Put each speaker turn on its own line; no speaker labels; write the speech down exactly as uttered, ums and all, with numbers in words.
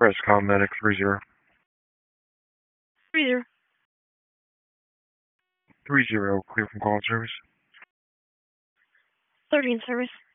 Press Comedic three zero.
Three zero.
Three zero. Clear from call service.
Thirty in service.